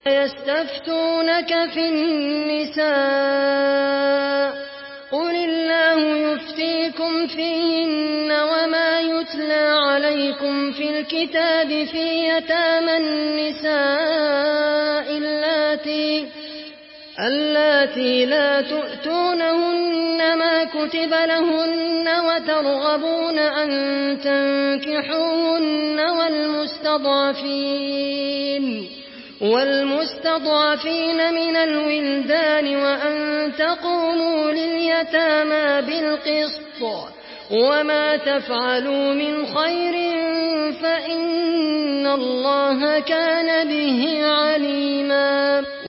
يستفتونك في النساء قل الله يفتيكم فيهن وما يتلى عليكم في الكتاب في يتامى النساء اللاتي لا تؤتونهن ما كتب لهن وترغبون أن تنكحوهن والمستضعفين من الولدان وأن تقوموا لليتامى بالقسط وما تفعلوا من خير فإن الله كان به عليما